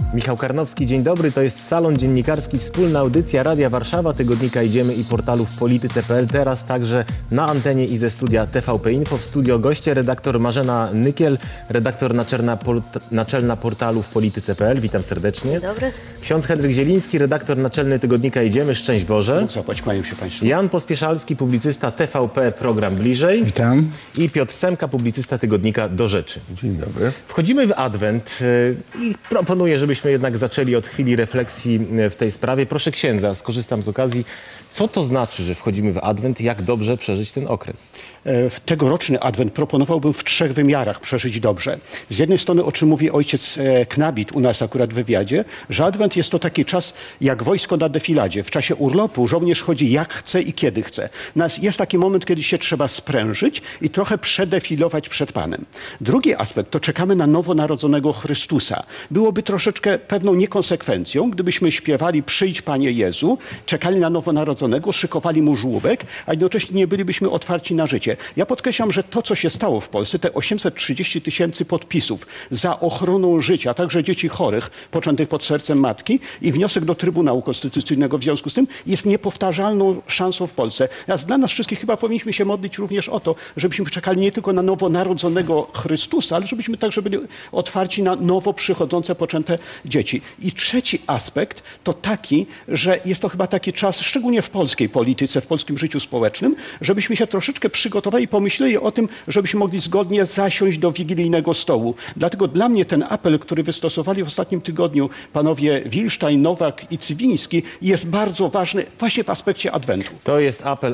Michał Karnowski, dzień dobry. To jest Salon Dziennikarski, wspólna audycja Radia Warszawa, tygodnika Idziemy i portalu wpolityce.pl. Teraz także na antenie i ze studia TVP Info. W studio goście redaktor Marzena Nykiel, redaktor naczelna portalu wpolityce.pl. Witam serdecznie. Dzień dobry. Ksiądz Henryk Zieliński, redaktor naczelny tygodnika Idziemy. Szczęść Boże. Bóg zapłać, kłaniam się Państwu. Jan Pospieszalski, publicysta TVP, program Bliżej. Witam. I Piotr Semka, publicysta tygodnika Do Rzeczy. Dzień dobry. Wchodzimy w Adwent i proponuję, żebyśmy jednak zaczęli od chwili refleksji w tej sprawie. Proszę księdza, skorzystam z okazji. Co to znaczy, że wchodzimy w Adwent i jak dobrze przeżyć ten okres? Tegoroczny Adwent proponowałbym w 3 wymiarach przeżyć dobrze. Z jednej strony, o czym mówi ojciec Knabit u nas akurat w wywiadzie, że Adwent jest to taki czas jak wojsko na defiladzie. W czasie urlopu żołnierz chodzi jak chce i kiedy chce. Jest taki moment, kiedy się trzeba sprężyć i trochę przedefilować przed Panem. Drugi aspekt to czekamy na nowonarodzonego Chrystusa. Byłoby troszeczkę pewną niekonsekwencją, gdybyśmy śpiewali Przyjdź Panie Jezu, czekali na nowonarodzonego, szykowali mu żłóbek, a jednocześnie nie bylibyśmy otwarci na życie. Ja podkreślam, że to, co się stało w Polsce, te 830 000 podpisów za ochroną życia, także dzieci chorych, poczętych pod sercem matki i wniosek do Trybunału Konstytucyjnego w związku z tym jest niepowtarzalną szansą w Polsce. Dla nas wszystkich chyba powinniśmy się modlić również o to, żebyśmy czekali nie tylko na nowonarodzonego Chrystusa, ale żebyśmy także byli otwarci na nowo przychodzące, poczęte dzieci. I trzeci aspekt to taki, że jest to chyba taki czas, szczególnie w polskiej polityce, w polskim życiu społecznym, żebyśmy się troszeczkę przygotowali i pomyśleli o tym, żebyśmy mogli zgodnie zasiąść do wigilijnego stołu. Dlatego dla mnie ten apel, który wystosowali w ostatnim tygodniu panowie Wilsztajn, Nowak i Cywiński, jest bardzo ważny właśnie w aspekcie Adwentu. To jest apel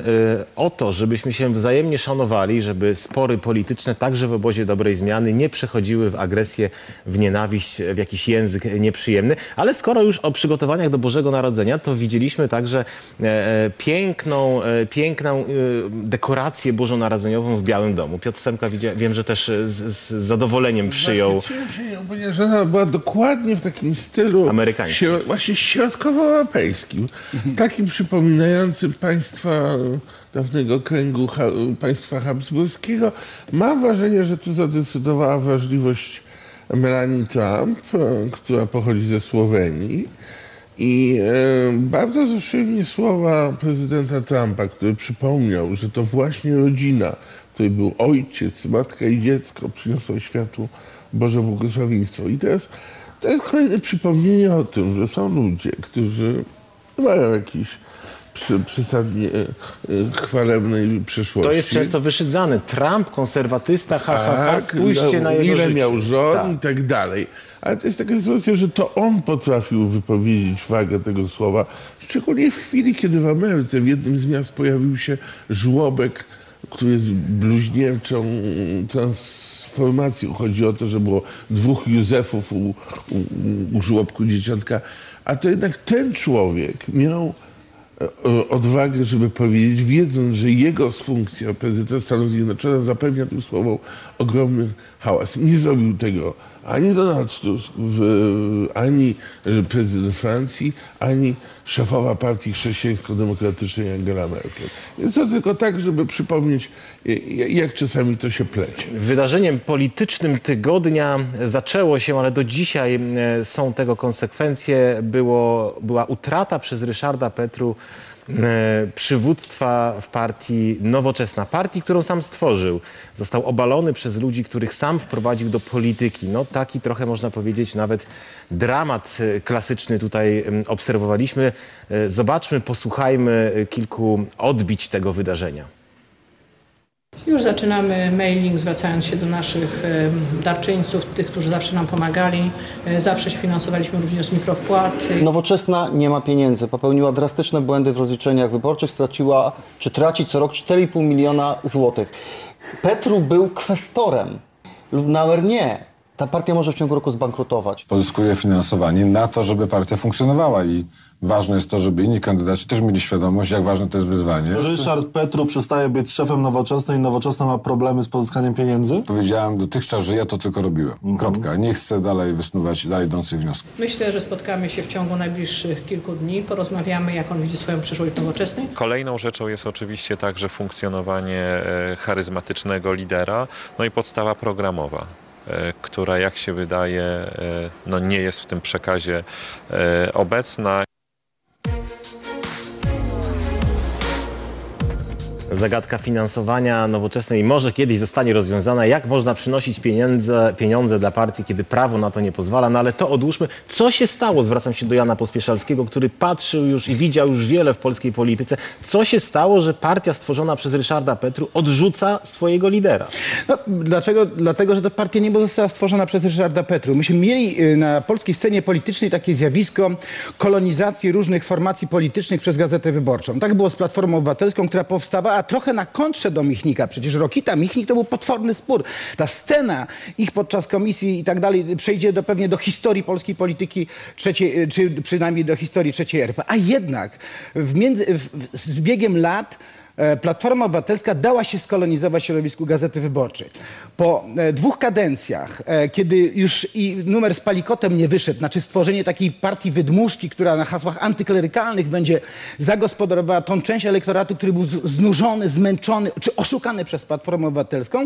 o to, żebyśmy się wzajemnie szanowali, żeby spory polityczne, także w obozie dobrej zmiany, nie przechodziły w agresję, w nienawiść, w jakiś język nieprzyjemny. Ale skoro już o przygotowaniach do Bożego Narodzenia, to widzieliśmy także piękną dekorację bożonarodzeniową w Białym Domu. Piotr Semka, wiem, że też z zadowoleniem przyjął. Zachwyciłem się, ponieważ ona była dokładnie w takim stylu amerykańskim. Właśnie środkowoeuropejskim. Takim przypominającym państwa dawnego kręgu państwa habsburskiego. Mam wrażenie, że tu zadecydowała wrażliwość Melanie Trump, która pochodzi ze Słowenii. I bardzo wzruszyły mnie słowa prezydenta Trumpa, który przypomniał, że to właśnie rodzina, w której był ojciec, matka i dziecko, przyniosła światu Boże błogosławieństwo. I teraz to jest kolejne przypomnienie o tym, że są ludzie, którzy mają jakiś przesadnie chwalebnej przeszłości. To jest często wyszydzane. Trump, konserwatysta, spójrzcie na jego ile życie. miał żon i tak dalej. Ale to jest taka sytuacja, że to on potrafił wypowiedzieć wagę tego słowa. Szczególnie w chwili, kiedy w Ameryce w jednym z miast pojawił się żłobek, który jest bluźnierczą transformacją. Chodzi o to, że było 2 Józefów u żłobku dzieciątka. A to jednak ten człowiek miał odwagę, żeby powiedzieć, wiedząc, że jego funkcja prezydenta Stanów Zjednoczonych zapewnia tym słowom ogromny hałas. Nie zrobił tego ani Donald Tusk, ani prezydent Francji, ani szefowa partii chrześcijańsko-demokratycznej Angela Merkel. Więc to tylko tak, żeby przypomnieć, jak czasami to się plecie. Wydarzeniem politycznym tygodnia zaczęło się, ale do dzisiaj są tego konsekwencje. Była utrata przez Ryszarda Petru przywództwa w partii Nowoczesna. Partii, którą sam stworzył. Został obalony przez ludzi, których sam wprowadził do polityki. No taki trochę można powiedzieć nawet dramat klasyczny tutaj obserwowaliśmy. Zobaczmy, posłuchajmy kilku odbić tego wydarzenia. Już zaczynamy mailing, zwracając się do naszych darczyńców, tych, którzy zawsze nam pomagali. Zawsze finansowaliśmy również z mikrowpłat. Nowoczesna nie ma pieniędzy. Popełniła drastyczne błędy w rozliczeniach wyborczych. Straciła, czy traci co rok 4,5 miliona złotych. Petru był kwestorem. Lubnauer nie. Ta partia może w ciągu roku zbankrutować. Pozyskuje finansowanie na to, żeby partia funkcjonowała i ważne jest to, żeby inni kandydaci też mieli świadomość, jak ważne to jest wyzwanie. Ryszard Petru przestaje być szefem Nowoczesnej i Nowoczesna ma problemy z pozyskaniem pieniędzy? Powiedziałem dotychczas, że ja to tylko robiłem. Kropka. Nie chcę dalej wysnuwać dalej idących wniosków. Myślę, że spotkamy się w ciągu najbliższych kilku dni. Porozmawiamy, jak on widzi swoją przyszłość w Nowoczesnej. Kolejną rzeczą jest oczywiście także funkcjonowanie charyzmatycznego lidera, no i podstawa programowa. która, jak się wydaje, no nie jest w tym przekazie obecna. Zagadka finansowania Nowoczesnej może kiedyś zostanie rozwiązana. Jak można przynosić pieniądze dla partii, kiedy prawo na to nie pozwala? No ale to odłóżmy. Co się stało? Zwracam się do Jana Pospieszalskiego, który patrzył już i widział już wiele w polskiej polityce. Co się stało, że partia stworzona przez Ryszarda Petru odrzuca swojego lidera? No, dlaczego? Dlatego, że ta partia nie została stworzona przez Ryszarda Petru. Myśmy mieli na polskiej scenie politycznej takie zjawisko kolonizacji różnych formacji politycznych przez Gazetę Wyborczą. Tak było z Platformą Obywatelską, która powstawała trochę na kontrze do Michnika. Przecież Rokita, Michnik to był potworny spór. Ta scena ich podczas komisji i tak dalej przejdzie pewnie do historii polskiej polityki trzeciej, czy przynajmniej do historii III RP. A jednak z biegiem lat Platforma Obywatelska dała się skolonizować środowisku Gazety Wyborczej. Po 2 kadencjach, kiedy już i numer z Palikotem nie wyszedł, znaczy stworzenie takiej partii wydmuszki, która na hasłach antyklerykalnych będzie zagospodarowała tą część elektoratu, który był znużony, zmęczony czy oszukany przez Platformę Obywatelską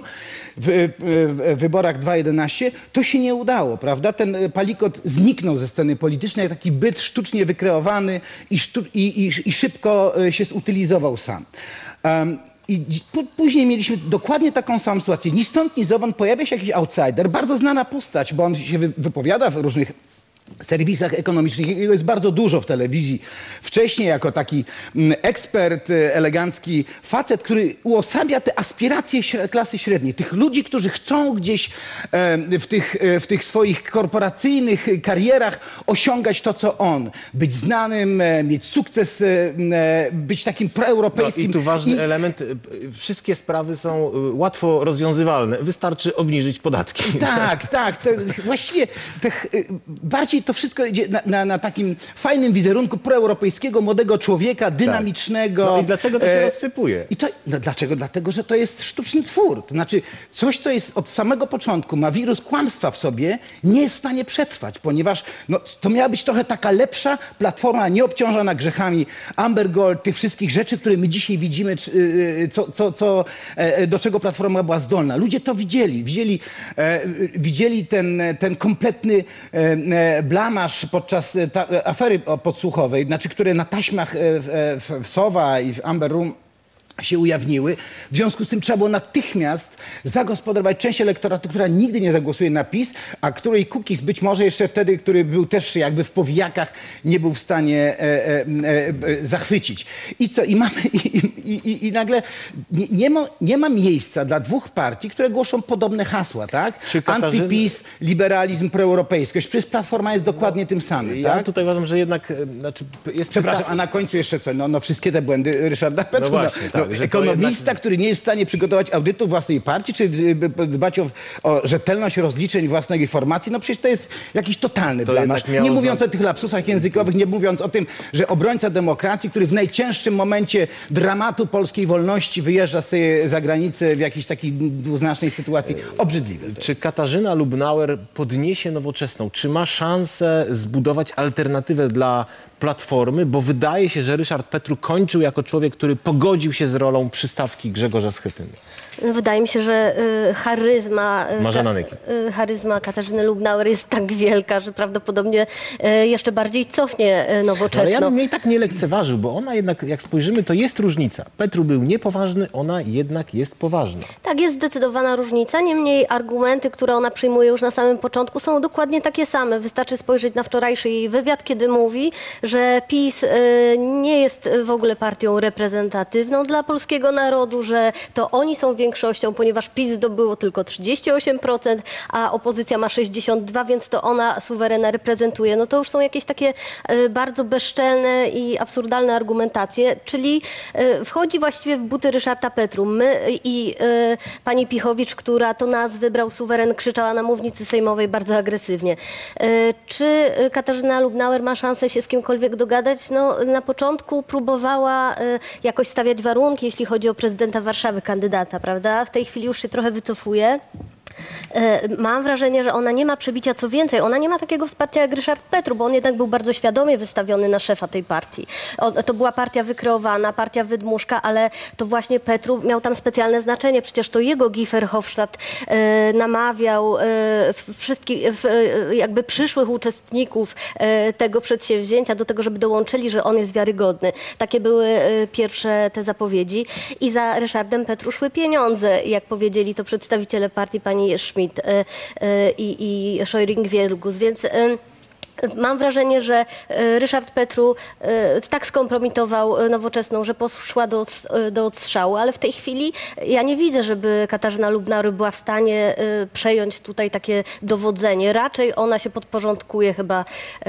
w wyborach 2011, to się nie udało, prawda? Ten Palikot zniknął ze sceny politycznej, jak taki byt sztucznie wykreowany i szybko się zutylizował sam. I później mieliśmy dokładnie taką samą sytuację. Ni stąd, ni zowąd pojawia się jakiś outsider, bardzo znana postać, bo on się wypowiada w różnych serwisach ekonomicznych. Jego jest bardzo dużo w telewizji. Wcześniej jako taki ekspert, elegancki facet, który uosabia te aspiracje klasy średniej. Tych ludzi, którzy chcą gdzieś w tych swoich korporacyjnych karierach osiągać to, co on. Być znanym, mieć sukces, być takim proeuropejskim. No i tu ważny element. Wszystkie sprawy są łatwo rozwiązywalne. Wystarczy obniżyć podatki. Tak. Właściwie bardziej to wszystko idzie na takim fajnym wizerunku proeuropejskiego, młodego człowieka, dynamicznego. No i dlaczego to się rozsypuje? Dlaczego? Dlatego, że to jest sztuczny twór. To znaczy coś, co jest od samego początku, ma wirus kłamstwa w sobie, nie jest w stanie przetrwać, ponieważ to miała być trochę taka lepsza platforma, nieobciążona grzechami Amber Gold, tych wszystkich rzeczy, które my dzisiaj widzimy, do czego Platforma była zdolna. Ludzie to widzieli ten kompletny blamaż podczas afery podsłuchowej, znaczy, które na taśmach w Sowa i w Amber Room się ujawniły. W związku z tym trzeba było natychmiast zagospodarować część elektoratu, która nigdy nie zagłosuje na PiS, a której Kukiz być może jeszcze wtedy, który był też jakby w powijakach, nie był w stanie zachwycić. I co? I nagle nie ma miejsca dla 2 partii, które głoszą podobne hasła, tak? Antypis, liberalizm, proeuropejskość. Przecież Platforma jest dokładnie tym samym, Ja tak? tutaj uważam, że jednak jest... Przepraszam, a na końcu jeszcze co? Wszystkie te błędy Ryszarda Petru. właśnie, tak. że Ekonomista, jednak... który nie jest w stanie przygotować audytu własnej partii, czy dbać o rzetelność rozliczeń własnej formacji, przecież to jest jakiś totalny blamaż. Nie mówiąc o tych lapsusach językowych, nie mówiąc o tym, że obrońca demokracji, który w najcięższym momencie dramatu polskiej wolności wyjeżdża sobie za granicę w jakiejś takiej dwuznacznej sytuacji. Obrzydliwe. Czy Katarzyna Lubnauer podniesie Nowoczesną? Czy ma szansę zbudować alternatywę dla Platformy? Bo wydaje się, że Ryszard Petru kończył jako człowiek, który pogodził się z rolą przystawki Grzegorza Schetyny. Wydaje mi się, że charyzma Katarzyny Lubnauer jest tak wielka, że prawdopodobnie jeszcze bardziej cofnie Nowoczesną. Ale ja bym jej tak nie lekceważył, bo ona jednak, jak spojrzymy, to jest różnica. Petru był niepoważny, ona jednak jest poważna. Tak, jest zdecydowana różnica. Niemniej argumenty, które ona przyjmuje już na samym początku, są dokładnie takie same. Wystarczy spojrzeć na wczorajszy jej wywiad, kiedy mówi, że PiS nie jest w ogóle partią reprezentatywną dla polskiego narodu, że to oni są większością, ponieważ PiS zdobyło tylko 38%, a opozycja ma 62%, więc to ona suwerena reprezentuje. No to już są jakieś takie bardzo bezczelne i absurdalne argumentacje, czyli wchodzi właściwie w buty Ryszarda Petru. My i pani Pichowicz, która to nas wybrał suweren, krzyczała na mównicy sejmowej bardzo agresywnie. Czy Katarzyna Lubnauer ma szansę się z kimkolwiek dogadać? No, na początku próbowała jakoś stawiać warunki, jeśli chodzi o prezydenta Warszawy, kandydata, prawda? W tej chwili już się trochę wycofuje. Mam wrażenie, że ona nie ma przebicia, co więcej, ona nie ma takiego wsparcia jak Ryszard Petru, bo on jednak był bardzo świadomie wystawiony na szefa tej partii. To była partia wykreowana, partia wydmuszka, ale to właśnie Petru miał tam specjalne znaczenie. Przecież to jego Guy Verhofstadt namawiał wszystkich jakby przyszłych uczestników tego przedsięwzięcia do tego, żeby dołączyli, że on jest wiarygodny. Takie były pierwsze te zapowiedzi i za Ryszardem Petru szły pieniądze, jak powiedzieli to przedstawiciele partii, pani Schmidt i Szojring-Wielgus, więc mam wrażenie, że Ryszard Petru tak skompromitował Nowoczesną, że poszła do odstrzału, ale w tej chwili ja nie widzę, żeby Katarzyna Lubnauer była w stanie przejąć tutaj takie dowodzenie. Raczej ona się podporządkuje chyba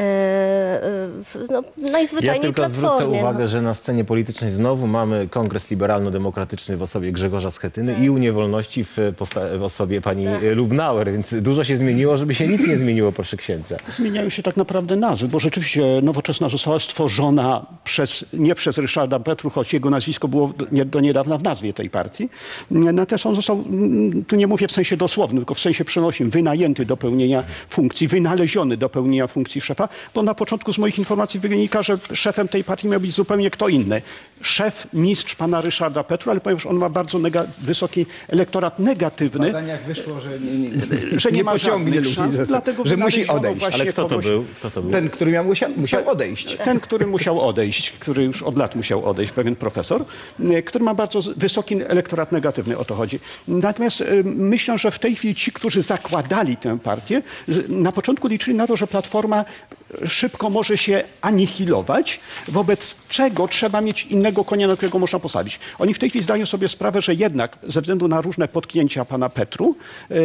najzwyczajniej Ja tylko Platformie. zwrócę uwagę, że na scenie politycznej znowu mamy Kongres Liberalno-Demokratyczny w osobie Grzegorza Schetyny i Unię Wolności w osobie pani Lubnauer, więc dużo się zmieniło, żeby się nic nie zmieniło, proszę księdza. Zmieniają się tak naprawdę nazwy, bo rzeczywiście Nowoczesna została stworzona nie przez Ryszarda Petru, choć jego nazwisko było do niedawna w nazwie tej partii. Natomiast on został, tu nie mówię w sensie dosłownym, tylko w sensie przenośnym, wynajęty do pełnienia funkcji, wynaleziony do pełnienia funkcji szefa, bo na początku z moich informacji wynika, że szefem tej partii miał być zupełnie kto inny. Szef, mistrz pana Ryszarda Petru, ale ponieważ on ma bardzo wysoki elektorat negatywny, W badaniach wyszło, że nie ma pociągnie żadnych szans, dlatego że musi wynaleziono odejść. właśnie Ale kto to kogoś- był? Kto to był? Ten, który musiał odejść. Ten, który musiał odejść, który już od lat musiał odejść, pewien profesor, który ma bardzo wysoki elektorat negatywny, o to chodzi. Natomiast myślę, że w tej chwili ci, którzy zakładali tę partię, na początku liczyli na to, że Platforma szybko może się anihilować, wobec czego trzeba mieć innego konia, na którego można posadzić. Oni w tej chwili zdają sobie sprawę, że jednak ze względu na różne potknięcia pana Petru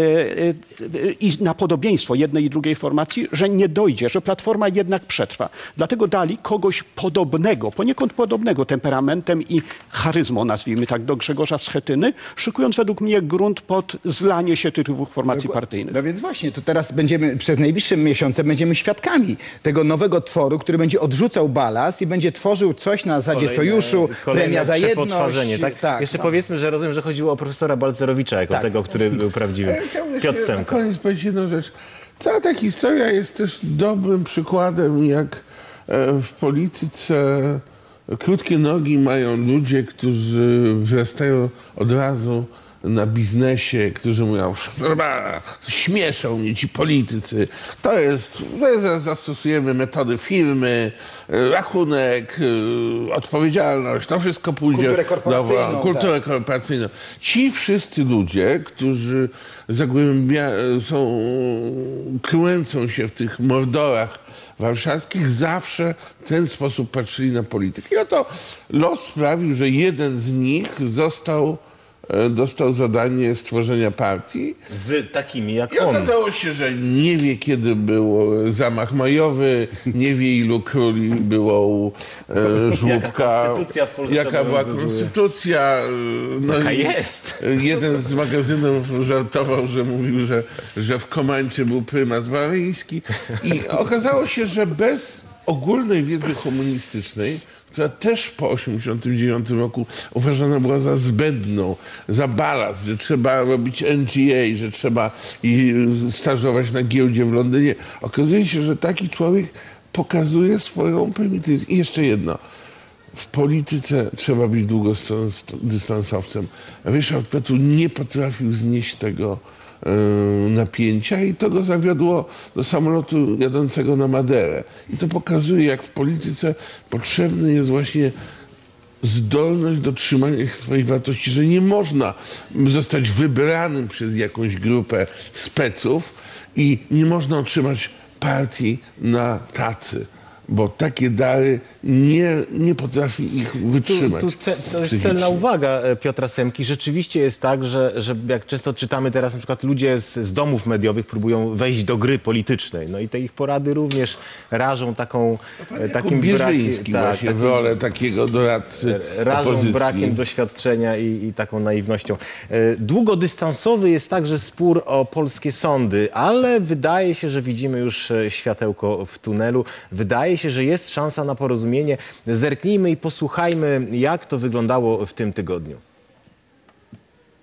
i na podobieństwo jednej i drugiej formacji, że nie dojdzie, że Platforma jednak przetrwa. Dlatego dali kogoś podobnego, poniekąd podobnego temperamentem i charyzmą, nazwijmy tak, do Grzegorza Schetyny, szykując według mnie grunt pod zlanie się tytułów formacji partyjnych. No więc właśnie, to teraz przez najbliższe miesiące będziemy świadkami tego nowego tworu, który będzie odrzucał balast i będzie tworzył coś na zasadzie sojuszu, premia za jedność. Tak? Jeszcze powiedzmy, że rozumiem, że chodziło o profesora Balcerowicza jako tego, który był prawdziwym. Chciałbym Piotr jeszcze na Semka. koniec powiedzieć jedną rzecz. Cała ta historia jest też dobrym przykładem, jak w polityce krótkie nogi mają ludzie, którzy wzrastają od razu na biznesie, którzy mówią, śmieszą mnie ci politycy. Zastosujemy metody firmy, rachunek, odpowiedzialność, to wszystko pójdzie. Kulturę korporacyjną. Kulturę korporacyjną. Ci wszyscy ludzie, którzy kręcą się w tych mordorach warszawskich, zawsze w ten sposób patrzyli na politykę. I oto los sprawił, że jeden z nich dostał zadanie stworzenia partii. Z takimi jak I on. okazało się, że nie wie, kiedy był zamach majowy, nie wie, ilu króli było u żłóbka. konstytucja w Polsce Jaka była obowiązuje. konstytucja. No Jaka i jest? jeden z magazynów żartował, że mówił, że w Komancie był prymas Waryński. I okazało się, że bez ogólnej wiedzy komunistycznej, która też po 1989 roku uważana była za zbędną, za balast, że trzeba robić NGA, że trzeba stażować na giełdzie w Londynie. Okazuje się, że taki człowiek pokazuje swoją prymitywizm. I jeszcze jedno. W polityce trzeba być długodystansowcem. Ryszard Petru nie potrafił znieść tego napięcia i to go zawiodło do samolotu jadącego na Maderę. I to pokazuje, jak w polityce potrzebny jest właśnie zdolność do trzymania swoich wartości, że nie można zostać wybranym przez jakąś grupę speców i nie można otrzymać partii na tacy, bo takie dary nie potrafi ich wytrzymać. To jest celna uwaga Piotra Semki. Rzeczywiście jest tak, że jak często czytamy teraz, na przykład ludzie z domów mediowych próbują wejść do gry politycznej. No i te ich porady również rażą takim Bierzyński brakiem, właśnie w rolę takiego doradcy rażą opozycji. brakiem doświadczenia i taką naiwnością. Długodystansowy jest także spór o polskie sądy, ale wydaje się, że widzimy już światełko w tunelu. Wydaje się, że jest szansa na porozumienie. Zerknijmy i posłuchajmy, jak to wyglądało w tym tygodniu.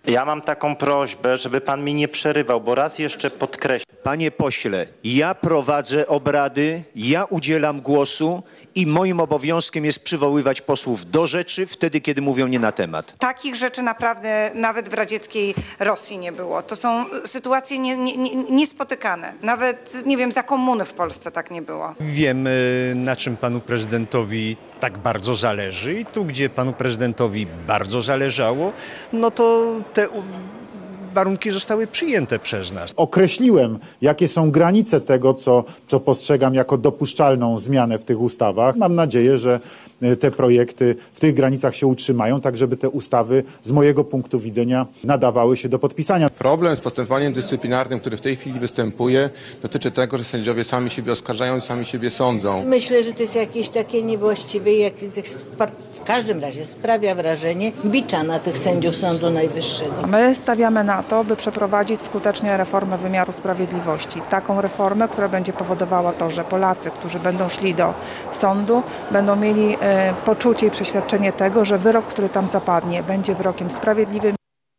Ja mam taką prośbę, żeby pan mi nie przerywał, bo raz jeszcze podkreślę. Panie pośle, ja prowadzę obrady, ja udzielam głosu i moim obowiązkiem jest przywoływać posłów do rzeczy wtedy, kiedy mówią nie na temat. Takich rzeczy naprawdę nawet w radzieckiej Rosji nie było. To są sytuacje niespotykane. Nawet, nie wiem, za komuny w Polsce tak nie było. Wiem, na czym panu prezydentowi tak bardzo zależy i tu, gdzie panu prezydentowi bardzo zależało, no to te warunki zostały przyjęte przez nas. Określiłem, jakie są granice tego, co postrzegam jako dopuszczalną zmianę w tych ustawach. Mam nadzieję, że te projekty w tych granicach się utrzymają, tak żeby te ustawy z mojego punktu widzenia nadawały się do podpisania. Problem z postępowaniem dyscyplinarnym, który w tej chwili występuje, dotyczy tego, że sędziowie sami siebie oskarżają i sami siebie sądzą. Myślę, że to jest jakieś takie niewłaściwe, w każdym razie sprawia wrażenie bicza na tych sędziów Sądu Najwyższego. My stawiamy na to, by przeprowadzić skutecznie reformę wymiaru sprawiedliwości. Taką reformę, która będzie powodowała to, że Polacy, którzy będą szli do sądu, będą mieli poczucie i przeświadczenie tego, że wyrok, który tam zapadnie, będzie wyrokiem sprawiedliwym.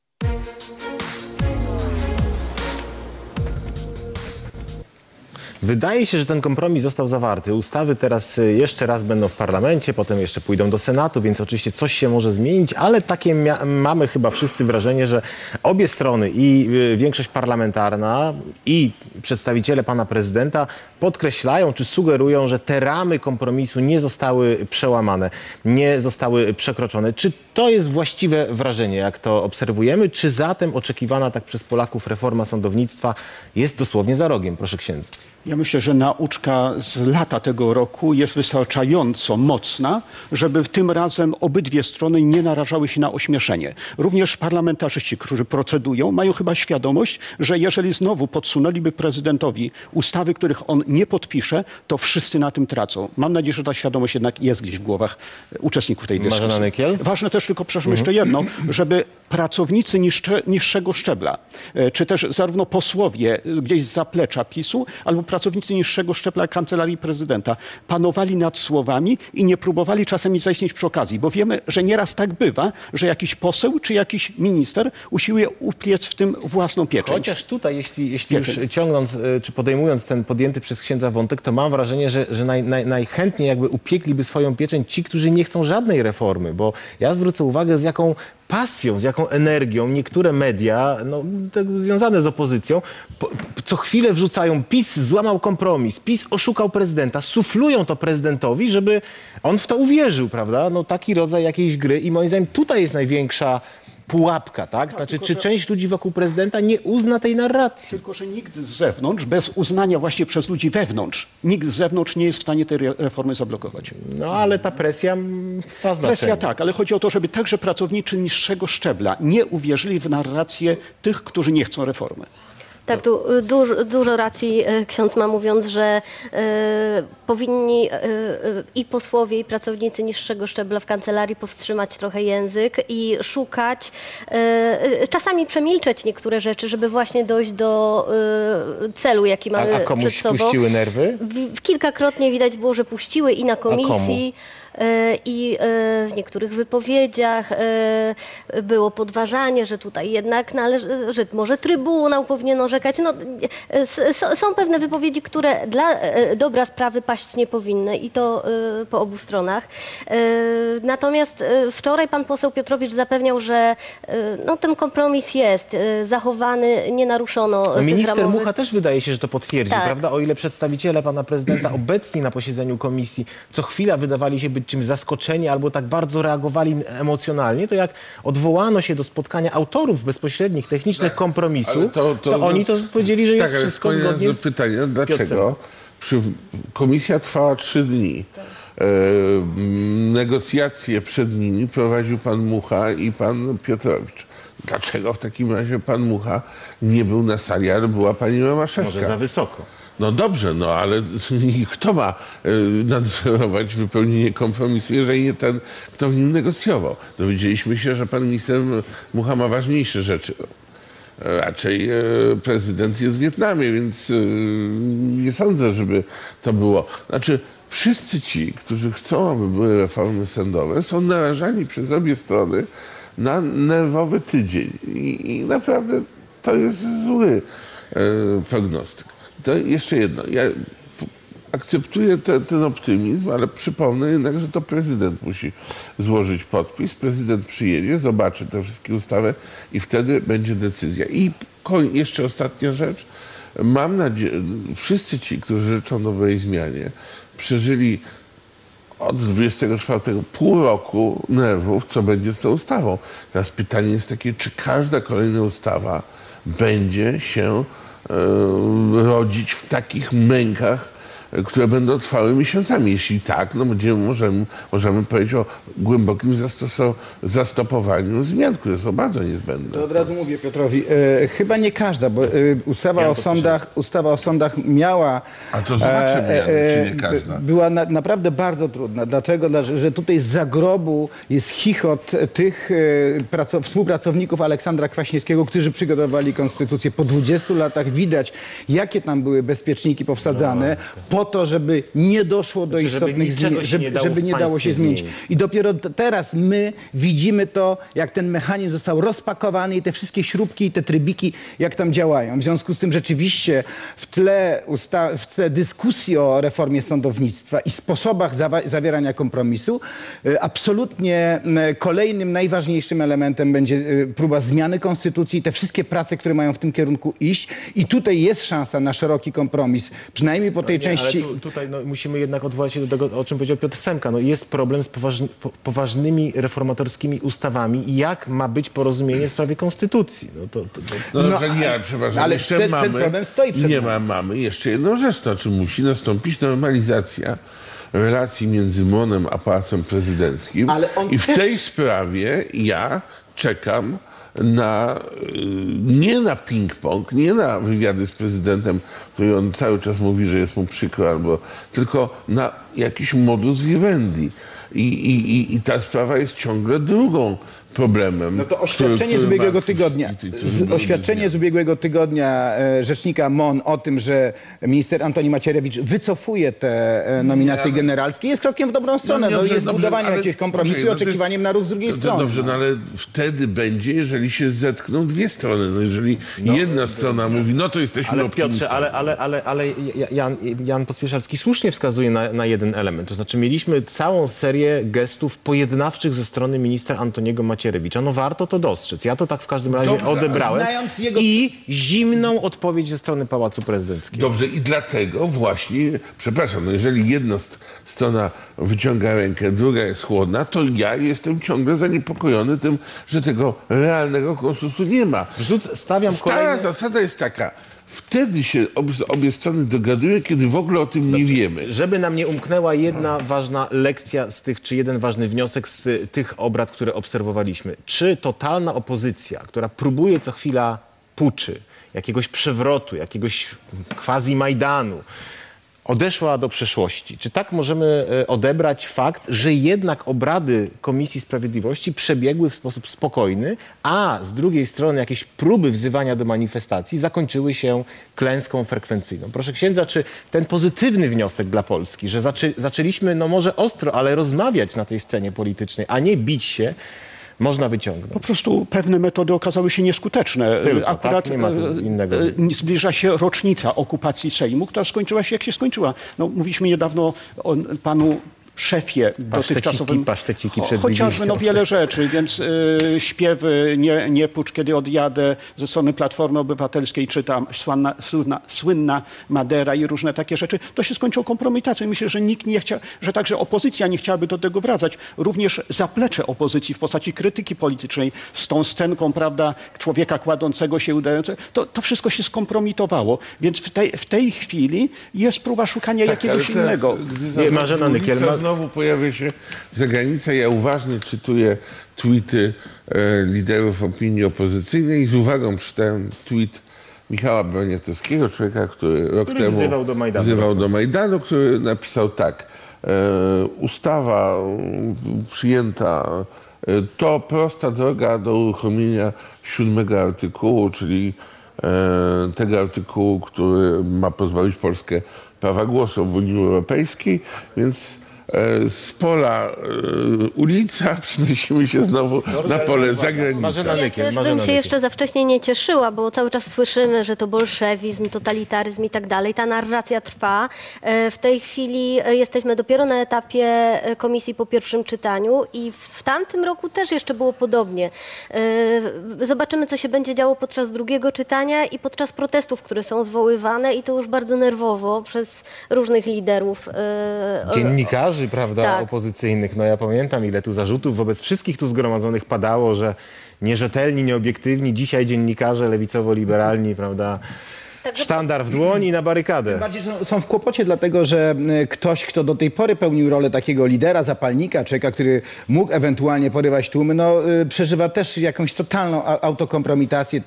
Wydaje się, że ten kompromis został zawarty. Ustawy teraz jeszcze raz będą w parlamencie, potem jeszcze pójdą do Senatu, więc oczywiście coś się może zmienić, ale takie mamy chyba wszyscy wrażenie, że obie strony, i większość parlamentarna, i przedstawiciele pana prezydenta podkreślają czy sugerują, że te ramy kompromisu nie zostały przełamane, nie zostały przekroczone. Czy to jest właściwe wrażenie, jak to obserwujemy? Czy zatem oczekiwana tak przez Polaków reforma sądownictwa jest dosłownie za rogiem? Proszę księdza. Ja myślę, że nauczka z lata tego roku jest wystarczająco mocna, żeby tym razem obydwie strony nie narażały się na ośmieszenie. Również parlamentarzyści, którzy procedują, mają chyba świadomość, że jeżeli znowu podsunęliby prezydentowi ustawy, których on nie podpisze, to wszyscy na tym tracą. Mam nadzieję, że ta świadomość jednak jest gdzieś w głowach uczestników tej dyskusji. Marzena Nykiel? Ważne też, tylko przepraszam jeszcze jedno, żeby pracownicy niższego szczebla, czy też zarówno posłowie gdzieś z zaplecza PiS-u, albo pracownicy niższego szczebla Kancelarii Prezydenta panowali nad słowami i nie próbowali czasami zaistnieć przy okazji, bo wiemy, że nieraz tak bywa, że jakiś poseł czy jakiś minister usiłuje upliec w tym własną pieczęć. Chociaż tutaj, jeśli już ciągnąc, czy podejmując ten podjęty przez księdza wątek, to mam wrażenie, że najchętniej jakby upiegliby swoją pieczęć ci, którzy nie chcą żadnej reformy, bo ja zwrócę uwagę, z jaką pasją, z jaką energią niektóre media, związane z opozycją, co chwilę wrzucają: PiS złamał kompromis, PiS oszukał prezydenta, suflują to prezydentowi, żeby on w to uwierzył, prawda? Taki rodzaj jakiejś gry i moim zdaniem tutaj jest największa pułapka, tak? Znaczy, czy część ludzi wokół prezydenta nie uzna tej narracji? Tylko że nikt z zewnątrz, bez uznania właśnie przez ludzi wewnątrz, nikt z zewnątrz nie jest w stanie tej reformy zablokować. Ale ta presja ma znaczenie. Presja tak, ale chodzi o to, żeby także pracownicy niższego szczebla nie uwierzyli w narrację tych, którzy nie chcą reformy. Tak, tu dużo racji ksiądz ma, mówiąc, że powinni i posłowie, i pracownicy niższego szczebla w kancelarii powstrzymać trochę język i szukać, czasami przemilczeć niektóre rzeczy, żeby właśnie dojść do celu, jaki mamy przed sobą. A komuś puściły nerwy? Kilkakrotnie widać było, że puściły i na komisji. I w niektórych wypowiedziach było podważanie, że tutaj jednak że może Trybunał powinien orzekać. Są pewne wypowiedzi, które dla dobra sprawy paść nie powinny i to po obu stronach. Natomiast wczoraj pan poseł Piotrowicz zapewniał, że ten kompromis jest zachowany, nie naruszono. Minister Mucha też wydaje się, że to potwierdził, tak, prawda? O ile przedstawiciele pana prezydenta obecni na posiedzeniu komisji co chwila wydawali się być czymś zaskoczeni albo tak bardzo reagowali emocjonalnie, to jak odwołano się do spotkania autorów bezpośrednich, technicznych kompromisu, to oni to powiedzieli, że jest wszystko zgodnie z pytanie, dlaczego komisja trwała 3 dni. Negocjacje przed nimi prowadził pan Mucha i pan Piotrowicz. Dlaczego w takim razie pan Mucha nie był na sali, ale była pani Romaszewska? Może za wysoko. No dobrze, ale kto ma nadzorować wypełnienie kompromisu, jeżeli nie ten, kto w nim negocjował? Dowiedzieliśmy się, że pan minister Mucha ma ważniejsze rzeczy. Raczej prezydent jest w Wietnamie, więc nie sądzę, żeby to było. Znaczy, wszyscy ci, którzy chcą, aby były reformy sądowe, są narażani przez obie strony na nerwowy tydzień. I naprawdę to jest zły prognostyk. To jeszcze jedno. Ja akceptuję ten optymizm, ale przypomnę jednak, że to prezydent musi złożyć podpis. Prezydent przyjedzie, zobaczy tę wszystkie ustawy i wtedy będzie decyzja. I jeszcze ostatnia rzecz. Mam nadzieję, wszyscy ci, którzy życzą dobrej zmianie, przeżyli od 24 pół roku nerwów, co będzie z tą ustawą. Teraz pytanie jest takie, czy każda kolejna ustawa będzie się rodzić w takich mękach, które będą trwały miesiącami. Jeśli tak, no możemy powiedzieć o głębokim zastopowaniu zmian, które są bardzo niezbędne. To od razu mówię Piotrowi, chyba nie każda, bo ustawa o sądach miała... A to zobaczymy, czy nie każda. Była naprawdę bardzo trudna, dlatego, że tutaj z zagrobu jest chichot tych współpracowników Aleksandra Kwaśniewskiego, którzy przygotowali konstytucję. Po 20 latach widać, jakie tam były bezpieczniki powsadzane, po to, żeby nie doszło do istotnych zmian, żeby nie dało się zmienić. I dopiero teraz my widzimy to, jak ten mechanizm został rozpakowany i te wszystkie śrubki i te trybiki, jak tam działają. W związku z tym rzeczywiście w tle dyskusji o reformie sądownictwa i sposobach zawierania kompromisu, absolutnie kolejnym, najważniejszym elementem będzie próba zmiany konstytucji i te wszystkie prace, które mają w tym kierunku iść. I tutaj jest szansa na szeroki kompromis, przynajmniej po tej części. Ale tutaj musimy jednak odwołać się do tego, o czym powiedział Piotr Semka. Jest problem z poważnymi reformatorskimi ustawami i jak ma być porozumienie w sprawie konstytucji. Przepraszam, ale jeszcze ten problem stoi przed nami. Mamy jeszcze jedną rzecz, to znaczy musi nastąpić normalizacja relacji między MON-em a Pałacem Prezydenckim. I w tej sprawie ja czekam nie na ping-pong, nie na wywiady z prezydentem, który on cały czas mówi, że jest mu przykro, tylko na jakiś modus vivendi. I ta sprawa jest ciągle drugą problemem. No to oświadczenie z ubiegłego tygodnia rzecznika MON o tym, że minister Antoni Macierewicz wycofuje te nominacje generalskie, jest krokiem w dobrą stronę. Jest budowanie jakiegoś kompromisu i oczekiwaniem na ruch z drugiej strony. Dobrze, ale wtedy będzie, jeżeli się zetkną dwie strony. Jeżeli jedna strona mówi, to jesteśmy optymistami. Ale Jan Pospieszalski słusznie wskazuje na jeden element. To znaczy mieliśmy całą serię gestów pojednawczych ze strony ministra Antoniego Macierewicza. Warto to dostrzec. Ja to tak w każdym razie odebrałem. I zimną odpowiedź ze strony Pałacu Prezydenckiego. Dobrze, i dlatego właśnie, przepraszam, jeżeli jedna strona wyciąga rękę, druga jest chłodna, to ja jestem ciągle zaniepokojony tym, że tego realnego konsensusu nie ma. Stara zasada jest taka. Wtedy się obie strony dogadują, kiedy w ogóle o tym nie wiemy. Żeby nam nie umknęła jedna ważna lekcja z tych, czy jeden ważny wniosek z tych obrad, które obserwowaliśmy. Czy totalna opozycja, która próbuje co chwila puczy, jakiegoś przewrotu, jakiegoś quasi-Majdanu, odeszła do przeszłości? Czy tak możemy odebrać fakt, że jednak obrady Komisji Sprawiedliwości przebiegły w sposób spokojny, a z drugiej strony jakieś próby wzywania do manifestacji zakończyły się klęską frekwencyjną? Proszę księdza, czy ten pozytywny wniosek dla Polski, że zaczęliśmy może ostro, ale rozmawiać na tej scenie politycznej, a nie bić się, można wyciągnąć? Po prostu pewne metody okazały się nieskuteczne. Akurat nie ma innego. Zbliża się rocznica okupacji Sejmu, która skończyła się jak się skończyła. Mówiliśmy niedawno o panu szefie dotychczasowym. Paszteciki chociażby wiele rzeczy, więc śpiewy, nie pucz, kiedy odjadę ze strony Platformy Obywatelskiej, czy tam słynna Madera i różne takie rzeczy. To się skończyło kompromitacją. Myślę, że nikt nie chciał, że także opozycja nie chciałaby do tego wracać. Również zaplecze opozycji w postaci krytyki politycznej z tą scenką, prawda, człowieka kładącego się, udającego, to wszystko się skompromitowało. Więc w tej chwili jest próba szukania jakiegoś innego. Marzena Nykiel. Znowu pojawia się zagranica. Ja uważnie czytuję tweety liderów opinii opozycyjnej i z uwagą czytałem tweet Michała Broniatowskiego, człowieka, który rok temu wzywał do Majdanu, który napisał tak. Ustawa przyjęta to prosta droga do uruchomienia 7 artykułu, czyli tego artykułu, który ma pozbawić Polskę prawa głosu w Unii Europejskiej, więc z pola ulica przenosimy się znowu na pole zagraniczne. Ja też bym się jeszcze za wcześnie nie cieszyła, bo cały czas słyszymy, że to bolszewizm, totalitaryzm i tak dalej. Ta narracja trwa. W tej chwili jesteśmy dopiero na etapie komisji po pierwszym czytaniu i w tamtym roku też jeszcze było podobnie. Zobaczymy, co się będzie działo podczas drugiego czytania i podczas protestów, które są zwoływane i to już bardzo nerwowo przez różnych liderów. Dziennikarzy, prawda, Tak. opozycyjnych. No ja pamiętam, ile tu zarzutów wobec wszystkich tu zgromadzonych padało, że nierzetelni, nieobiektywni. Dzisiaj dziennikarze lewicowo-liberalni, prawda, sztandar w dłoni i na barykadę. Tym bardziej, że są w kłopocie, dlatego że ktoś, kto do tej pory pełnił rolę takiego lidera, zapalnika, człowieka, który mógł ewentualnie porywać tłumy, przeżywa też jakąś totalną autokompromitację.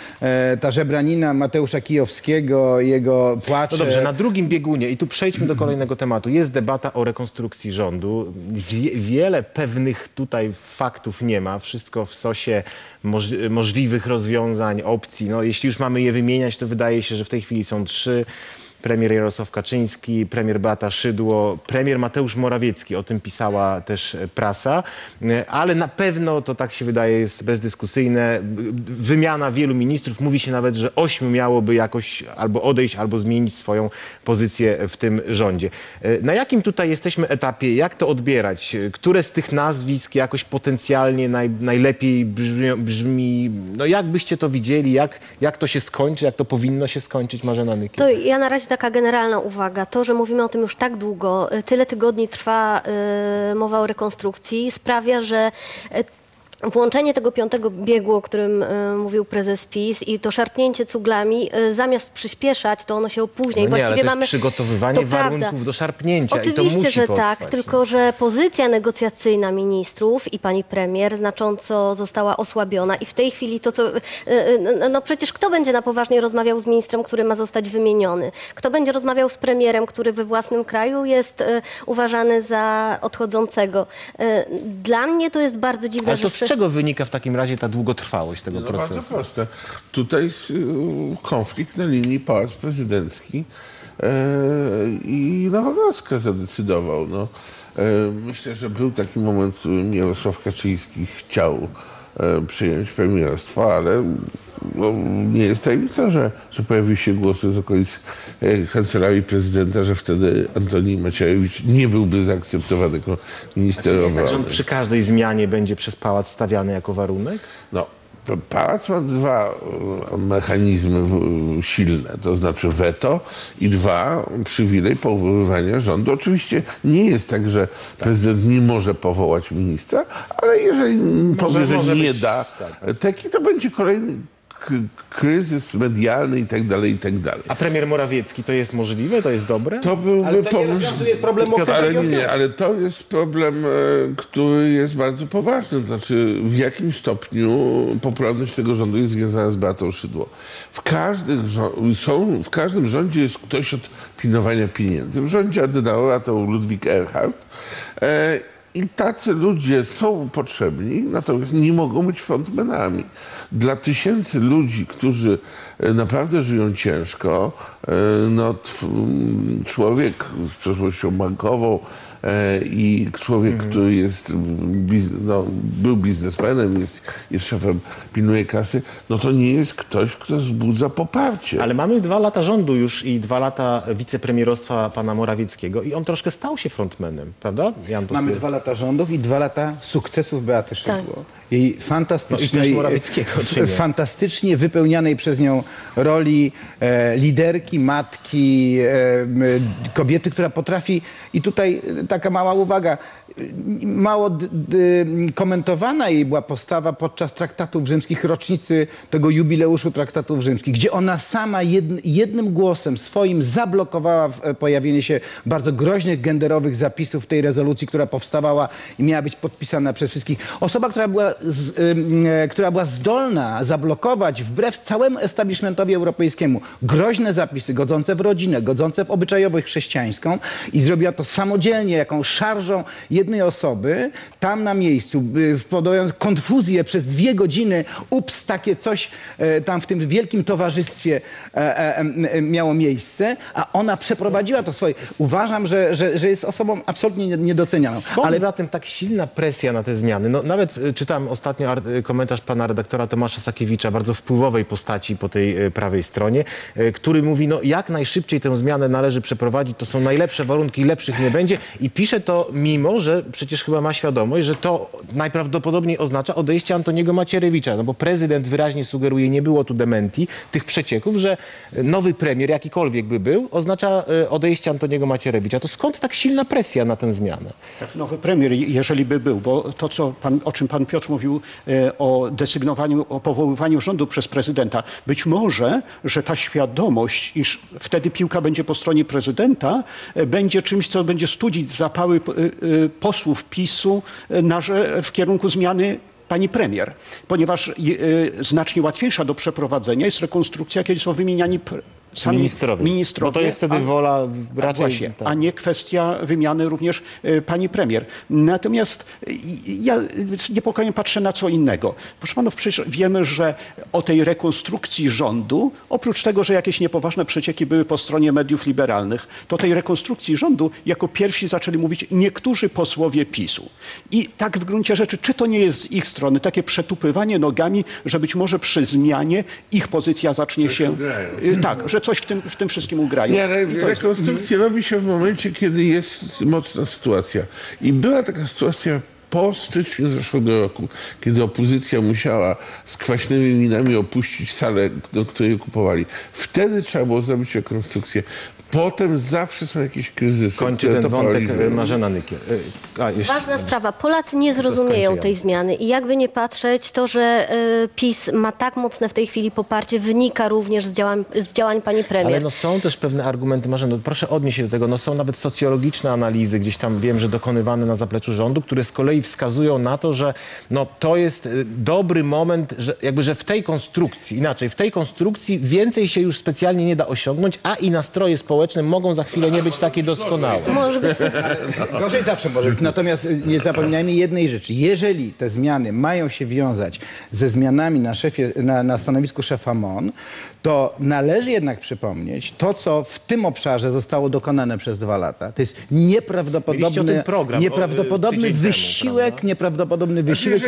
Ta żebranina Mateusza Kijowskiego, jego płacze. No dobrze, na drugim biegunie, i tu przejdźmy do kolejnego tematu, jest debata o rekonstrukcji rządu. Wiele pewnych tutaj faktów nie ma. Wszystko w sosie możliwych rozwiązań, opcji. No, jeśli już mamy je wymieniać, to wydaje się, że w tej chwili są 3. Premier Jarosław Kaczyński, premier Beata Szydło, premier Mateusz Morawiecki. O tym pisała też prasa. Ale na pewno, to tak się wydaje, jest bezdyskusyjne. Wymiana wielu ministrów. Mówi się nawet, że 8 miałoby jakoś albo odejść, albo zmienić swoją pozycję w tym rządzie. Na jakim tutaj jesteśmy etapie? Jak to odbierać? Które z tych nazwisk jakoś potencjalnie najlepiej brzmi? No jak byście to widzieli? Jak to się skończy? Jak to powinno się skończyć? Marzena Nykiel. To ja na razie taka generalna uwaga. To, że mówimy o tym już tak długo, tyle tygodni trwa mowa o rekonstrukcji, sprawia, że włączenie tego 5. biegu, o którym mówił prezes PiS, i to szarpnięcie cuglami, zamiast przyspieszać, to ono się opóźnia. No I nie, właściwie ale to mamy jest przygotowywanie to warunków prawda. do szarpnięcia. Oczywiście, i to musi że potrwać. tak, tylko że pozycja negocjacyjna ministrów i pani premier znacząco została osłabiona i w tej chwili to, co... No przecież kto będzie na poważnie rozmawiał z ministrem, który ma zostać wymieniony? Kto będzie rozmawiał z premierem, który we własnym kraju jest uważany za odchodzącego? Dla mnie to jest bardzo dziwne, Ale to z czego wynika w takim razie ta długotrwałość tego procesu? Bardzo proste. Tutaj jest konflikt na linii Pałac Prezydencki i Nowogrodzka zadecydował. Myślę, że był taki moment, w którym Jarosław Kaczyński chciał przyjąć premierstwo, ale nie jest tajemnicą, że pojawiły się głosy z okolic Kancelarii Prezydenta, że wtedy Antoni Macierewicz nie byłby zaakceptowany jako minister obrony. Jest tak, że on przy każdej zmianie będzie przez pałac stawiany jako warunek? No, pałac ma 2 mechanizmy silne, to znaczy weto i 2 przywilej powoływania rządu. Oczywiście nie jest tak, że prezydent nie może powołać ministra, ale jeżeli powie, że nie da teki, to będzie kolejny kryzys medialny i tak dalej, i tak dalej. A premier Morawiecki, to jest możliwe? To jest dobre? To byłby Ale to nie rozwiązuje problemu ale to jest problem, który jest bardzo poważny. Znaczy, w jakim stopniu popularność tego rządu jest związana z Beatą Szydło. W każdym rządzie jest ktoś od pilnowania pieniędzy. W rządzie Adenauera to Ludwik Erhard. I tacy ludzie są potrzebni, natomiast nie mogą być frontmenami. Dla tysięcy ludzi, którzy naprawdę żyją ciężko, człowiek z przeszłością bankową i człowiek, który jest był biznesmenem, jest szefem, pilnuje kasy, to nie jest ktoś, kto wzbudza poparcie. Ale mamy 2 lata rządu już i 2 lata wicepremierostwa pana Morawieckiego i on troszkę stał się frontmanem, prawda? Mamy 2 lata rządów i 2 lata sukcesów Beaty Szydło. Tak. Jej fantastycznie wypełnianej przez nią roli liderki, matki, kobiety, która potrafi... I tutaj taka mała uwaga. Mało komentowana jej była postawa podczas traktatów rzymskich, rocznicy tego jubileuszu traktatów rzymskich, gdzie ona sama jednym głosem swoim zablokowała pojawienie się bardzo groźnych genderowych zapisów w tej rezolucji, która powstawała przygotowała i miała być podpisana przez wszystkich. Osoba, która była zdolna zablokować wbrew całemu establishmentowi europejskiemu groźne zapisy godzące w rodzinę, godzące w obyczajowość chrześcijańską i zrobiła to samodzielnie, jakąś szarżą jednej osoby, tam na miejscu, podając konfuzję przez 2 godziny, ups, takie coś tam w tym wielkim towarzystwie miało miejsce, a ona przeprowadziła to swoje. Uważam, że jest osobą absolutnie niedocenianą. Skąd zatem tak silna presja na te zmiany? No, nawet czytam ostatnio komentarz pana redaktora Tomasza Sakiewicza, bardzo wpływowej postaci po tej prawej stronie, który mówi, no jak najszybciej tę zmianę należy przeprowadzić, to są najlepsze warunki, lepszych nie będzie i pisze to mimo, że przecież chyba ma świadomość, że to najprawdopodobniej oznacza odejście Antoniego Macierewicza, no bo prezydent wyraźnie sugeruje, nie było tu dementi tych przecieków, że nowy premier, jakikolwiek by był, oznacza odejście Antoniego Macierewicza. To skąd tak silna presja na tę zmianę? Tak, nowy premier, jeżeli by był, bo to, o czym pan Piotr mówił, o desygnowaniu, o powoływaniu rządu przez prezydenta, być może, że ta świadomość, iż wtedy piłka będzie po stronie prezydenta, będzie czymś, co będzie studzić zapały posłów PiS-u w kierunku zmiany pani premier, ponieważ znacznie łatwiejsza do przeprowadzenia jest rekonstrukcja, kiedy są wymieniani sami ministrowie. Bo to jest wtedy wola raczej... Właśnie, a nie kwestia wymiany również pani premier. Natomiast ja z niepokojem patrzę na co innego. Proszę panów, przecież wiemy, że o tej rekonstrukcji rządu, oprócz tego, że jakieś niepoważne przecieki były po stronie mediów liberalnych, to tej rekonstrukcji rządu jako pierwsi zaczęli mówić niektórzy posłowie PiS-u. I tak w gruncie rzeczy, czy to nie jest z ich strony takie przetupywanie nogami, że być może przy zmianie ich pozycja zacznie się... Tak, że coś w tym wszystkim ugrają. Nie, rekonstrukcję robi się w momencie, kiedy jest mocna sytuacja. I była taka sytuacja po styczniu zeszłego roku, kiedy opozycja musiała z kwaśnymi minami opuścić salę, do której kupowali. Wtedy trzeba było zrobić rekonstrukcję. Potem zawsze są jakieś kryzysy. Kończy ten wątek Marzena Nykiel. Ważna sprawa. Polacy nie zrozumieją tej zmiany i jakby nie patrzeć, to, że PiS ma tak mocne w tej chwili poparcie, wynika również z działań pani premier. Ale no są też pewne argumenty, Marzeno, proszę odnieść się do tego, no są nawet socjologiczne analizy, gdzieś tam wiem, że dokonywane na zapleczu rządu, które z kolei wskazują na to, że no, to jest dobry moment, że w tej konstrukcji, inaczej, w tej konstrukcji więcej się już specjalnie nie da osiągnąć, a i nastroje społeczne mogą za chwilę nie być takie doskonałe. Może być... Gorzej zawsze może być. Natomiast nie zapominajmy jednej rzeczy. Jeżeli te zmiany mają się wiązać ze zmianami na stanowisku szefa MON, to należy jednak przypomnieć to, co w tym obszarze zostało dokonane przez 2 lata. To jest nieprawdopodobny wysiłek, nieprawdopodobny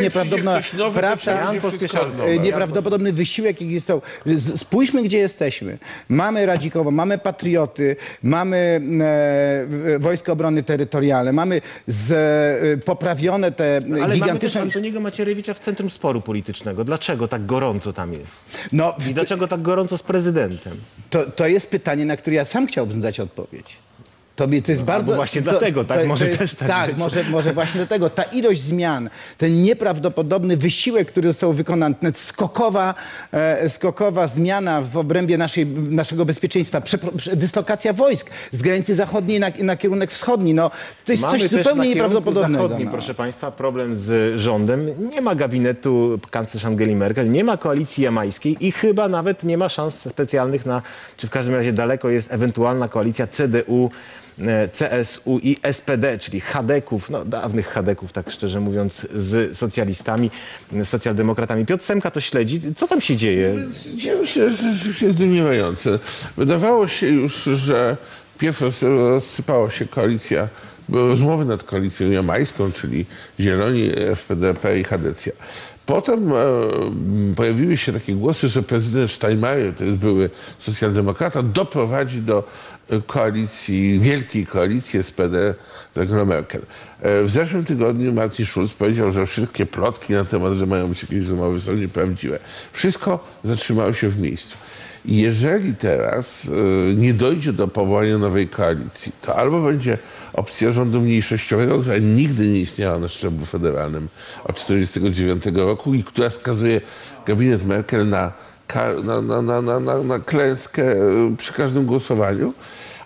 wysiłek, jaki został. Spójrzmy, gdzie jesteśmy. Mamy Radzikowo, mamy Patrioty, mamy Wojska Obrony Terytorialne, mamy poprawione te ale gigantyczne... mamy też Antoniego Macierewicza w centrum sporu politycznego. Dlaczego tak gorąco tam jest? I dlaczego tak gorąco z prezydentem? To jest pytanie, na które ja sam chciałbym dać odpowiedź. To jest bardzo... właśnie dlatego, tak? Może też tak. Tak, może właśnie dlatego. Ta ilość zmian, ten nieprawdopodobny wysiłek, który został wykonany, skokowa zmiana w obrębie naszego bezpieczeństwa, dyslokacja wojsk z granicy zachodniej na kierunek wschodni. No, to jest coś zupełnie nieprawdopodobnego. Zachodnim, proszę państwa, problem z rządem. Nie ma gabinetu kanclerz Angeli Merkel, nie ma koalicji jamańskiej i chyba nawet nie ma szans specjalnych czy w każdym razie daleko jest ewentualna koalicja CDU, CSU i SPD, czyli chadeków, dawnych chadeków, tak szczerze mówiąc, z socjalistami, socjaldemokratami. Piotr Semka to śledzi. Co tam się dzieje? Dzieje się rzeczywiście zdumiewające. Wydawało się już, że pierw rozsypała się koalicja, były rozmowy nad koalicją jamańską, czyli Zieloni, FDP i Chadecja. Potem pojawiły się takie głosy, że prezydent Steinmeier, to jest były socjaldemokrata, doprowadzi do koalicji, wielkiej koalicji SPD z Angelą Merkel. W zeszłym tygodniu Martin Schulz powiedział, że wszystkie plotki na temat, że mają być jakieś rozmowy, są nieprawdziwe. Wszystko zatrzymało się w miejscu. I jeżeli teraz nie dojdzie do powołania nowej koalicji, to albo będzie opcja rządu mniejszościowego, która nigdy nie istniała na szczeblu federalnym od 1949 roku i która skazuje gabinet Merkel na klęskę przy każdym głosowaniu,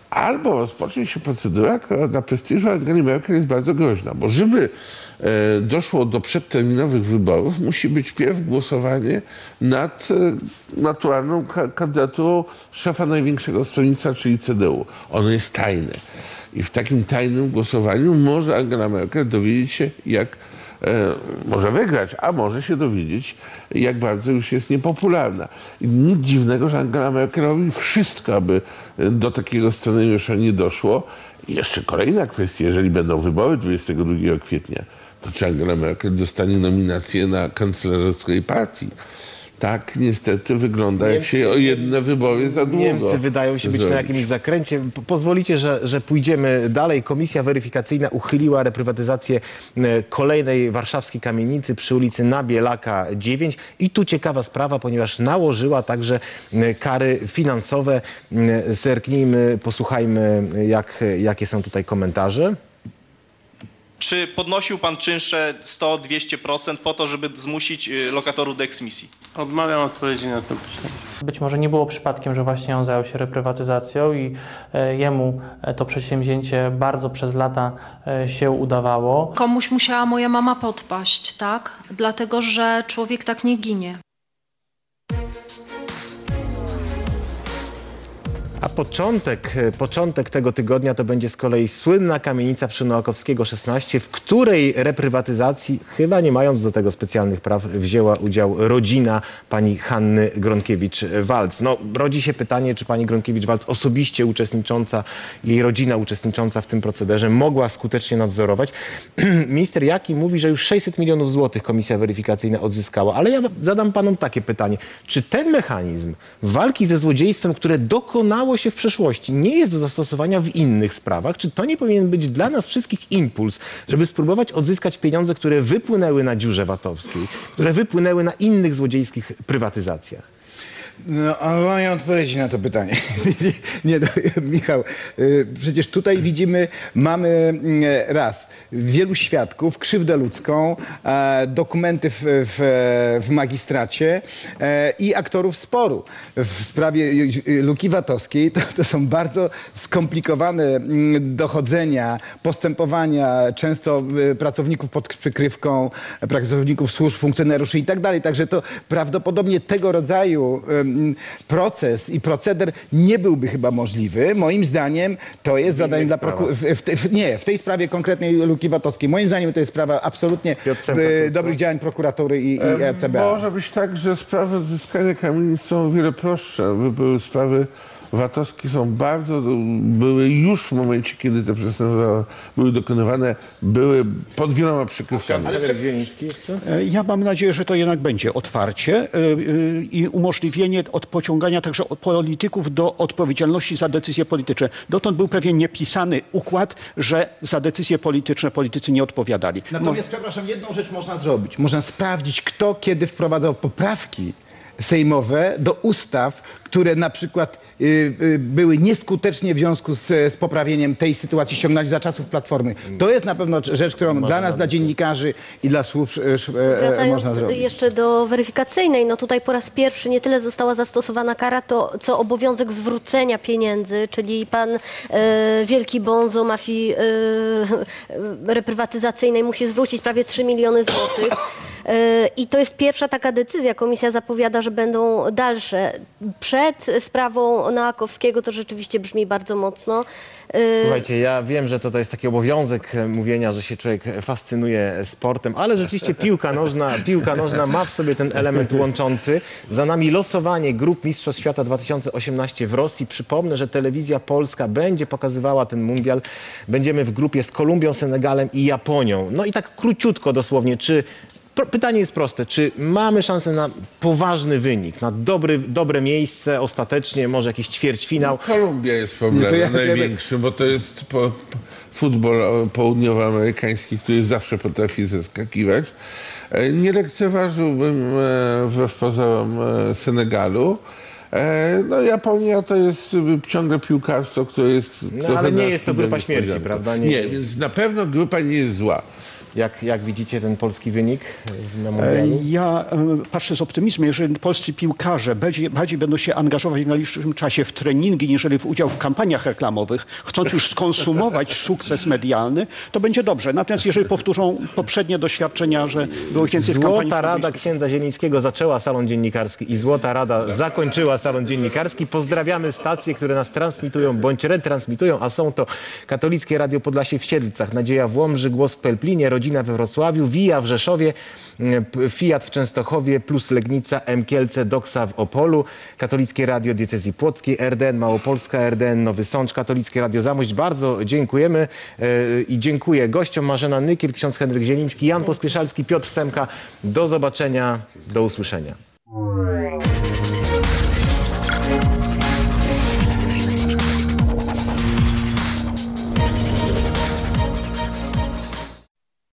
albo rozpocznie się procedura, która dla prestiżu Angeli Merkel jest bardzo groźna, bo żeby doszło do przedterminowych wyborów, musi być wpierw głosowanie nad naturalną kandydaturą szefa największego stronnictwa, czyli CDU. Ono jest tajne. I w takim tajnym głosowaniu może Angela Merkel dowiedzieć się, jak może wygrać, a może się dowiedzieć, jak bardzo już jest niepopularna. I nic dziwnego, że Angela Merkel robi wszystko, aby do takiego scenariusza nie doszło. I jeszcze kolejna kwestia, jeżeli będą wybory 22 kwietnia, to czy Angela Merkel dostanie nominację na kanclerskiej partii? Tak niestety wygląda, jak się o jedne wybory za długo. Niemcy wydają się być na jakimś zakręcie. Pozwolicie, że pójdziemy dalej. Komisja weryfikacyjna uchyliła reprywatyzację kolejnej warszawskiej kamienicy przy ulicy Nabielaka 9. I tu ciekawa sprawa, ponieważ nałożyła także kary finansowe. Zerknijmy, posłuchajmy, jakie są tutaj komentarze. Czy podnosił pan czynsze 100-200% po to, żeby zmusić lokatorów do eksmisji? Odmawiam odpowiedzi na to pytanie. Być może nie było przypadkiem, że właśnie on zajął się reprywatyzacją i jemu to przedsięwzięcie bardzo przez lata się udawało. Komuś musiała moja mama podpaść, tak? Dlatego, że człowiek tak nie ginie. A początek tego tygodnia to będzie z kolei słynna kamienica przy Noakowskiego 16, w której reprywatyzacji, chyba nie mając do tego specjalnych praw, wzięła udział rodzina pani Hanny Gronkiewicz-Waltz. No, rodzi się pytanie, czy pani Gronkiewicz-Waltz osobiście uczestnicząca, jej rodzina uczestnicząca w tym procederze mogła skutecznie nadzorować. Minister Jaki mówi, że już 600 milionów złotych komisja weryfikacyjna odzyskała, ale ja zadam panom takie pytanie. Czy ten mechanizm walki ze złodziejstwem, które dokonało się w przeszłości, nie jest do zastosowania w innych sprawach? Czy to nie powinien być dla nas wszystkich impuls, żeby spróbować odzyskać pieniądze, które wypłynęły na dziurze VAT-owskiej, które wypłynęły na innych złodziejskich prywatyzacjach? No, ale mam odpowiedzi na to pytanie. Nie, no, Michał, przecież tutaj widzimy, mamy wielu świadków, krzywdę ludzką, dokumenty w magistracie i aktorów sporu. W sprawie luki VAT-owskiej to są bardzo skomplikowane dochodzenia, postępowania, często pracowników pod przykrywką, pracowników służb, funkcjonariuszy i tak dalej. Także to prawdopodobnie tego rodzaju proces i proceder nie byłby chyba możliwy. Moim zdaniem to jest zadanie dla w tej sprawie konkretnej luki VAT-owskiej. Moim zdaniem to jest sprawa absolutnie dobrych działań prokuratury i CBA. Może być tak, że sprawy odzyskania kamienic są o wiele prostsze. Były sprawy VAT-owskie były już w momencie, kiedy te przestępstwa były dokonywane, były pod wieloma przykrywkami. Ja mam nadzieję, że to jednak będzie otwarcie i umożliwienie pociągania także polityków do odpowiedzialności za decyzje polityczne. Dotąd był pewien niepisany układ, że za decyzje polityczne politycy nie odpowiadali. Natomiast, przepraszam, jedną rzecz można zrobić. Można sprawdzić, kto kiedy wprowadzał poprawki sejmowe do ustaw, które na przykład były nieskutecznie w związku z poprawieniem tej sytuacji, ściągnęli za czasów Platformy. To jest na pewno rzecz, którą dla nas, dla dziennikarzy i dla służb można zrobić. Jeszcze do weryfikacyjnej, no tutaj po raz pierwszy nie tyle została zastosowana kara, co obowiązek zwrócenia pieniędzy, czyli pan wielki bonzo mafii reprywatyzacyjnej musi zwrócić prawie 3 miliony złotych. I to jest pierwsza taka decyzja. Komisja zapowiada, że będą dalsze. Przed sprawą Noakowskiego to rzeczywiście brzmi bardzo mocno. Słuchajcie, ja wiem, że to jest taki obowiązek mówienia, że się człowiek fascynuje sportem, ale rzeczywiście piłka nożna ma w sobie ten element łączący. Za nami losowanie grup Mistrzostw Świata 2018 w Rosji. Przypomnę, że telewizja polska będzie pokazywała ten mundial. Będziemy w grupie z Kolumbią, Senegalem i Japonią. No i tak króciutko dosłownie, pytanie jest proste. Czy mamy szansę na poważny wynik, na dobre miejsce ostatecznie, może jakiś ćwierćfinał? Kolumbia jest problemem największym, bo to jest futbol południowoamerykański, który zawsze potrafi zeskakiwać. Nie lekceważyłbym wbrew pozorom Senegalu. No Japonia to jest ciągle piłkarstwo, które jest... No ale nie jest to grupa śmierci, prawda? Nie, więc na pewno grupa nie jest zła. Jak widzicie ten polski wynik na mundialu? Ja patrzę z optymizmem, jeżeli polscy piłkarze bardziej będą się angażować w najbliższym czasie w treningi, niżeli w udział w kampaniach reklamowych, chcąc już skonsumować sukces medialny, to będzie dobrze. Natomiast jeżeli powtórzą poprzednie doświadczenia, że było więcej w kampanii... Złota Rada księdza Zielińskiego zaczęła salon dziennikarski i Złota Rada zakończyła salon dziennikarski. Pozdrawiamy stacje, które nas transmitują bądź retransmitują, a są to Katolickie Radio Podlasie w Siedlcach, Nadzieja w Łomży, Głos w Pelplinie, Rodzina we Wrocławiu, Via w Rzeszowie, Fiat w Częstochowie, Plus Legnica, M Kielce, Doksa w Opolu, Katolickie Radio Diecezji Płockiej, RDN Małopolska, RDN Nowy Sącz, Katolickie Radio Zamość. Bardzo dziękujemy i dziękuję gościom. Marzena Nykiel, ksiądz Henryk Zieliński, Jan Pospieszalski, Piotr Semka. Do zobaczenia, do usłyszenia.